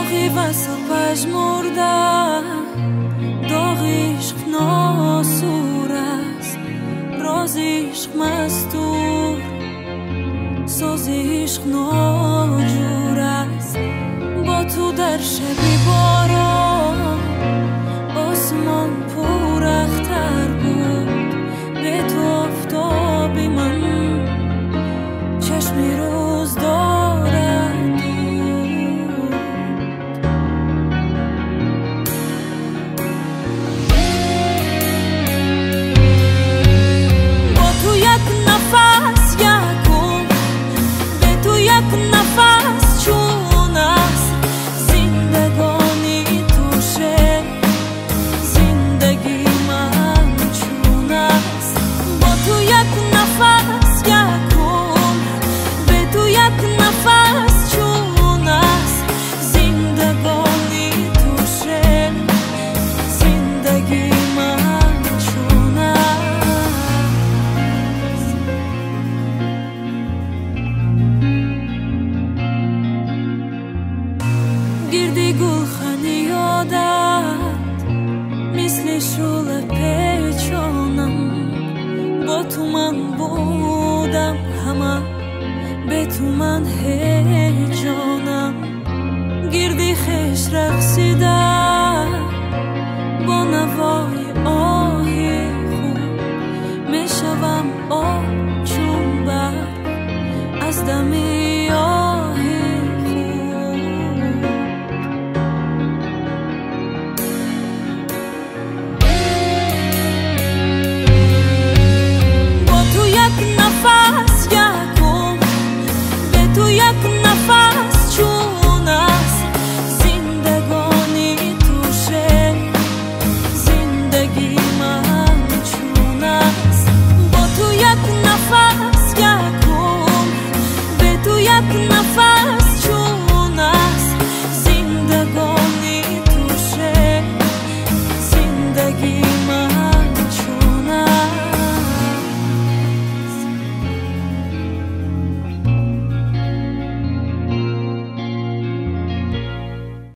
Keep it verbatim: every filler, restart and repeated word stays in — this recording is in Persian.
داغی واسه پژمرده، داغ عشق ناسور است، راز عشق مستور، ساز عشق ناجور است. با تو در شبی باران آسمان پر اختر بود، به تو آفتابی من چشمی روز دارد دود. با تو یک نفس یکم، به تو یک نفس چون است زندگانی توشه، زندگی من چون است. با تو یک نفس یکم، به تو یک نفس چون است زندگانی توشه، زندگی من چون است. گردی گلخن یادت مثل شعله پیچانم، با تو من بودم همه، به تو من هیچ جانم. گردی خش رقصی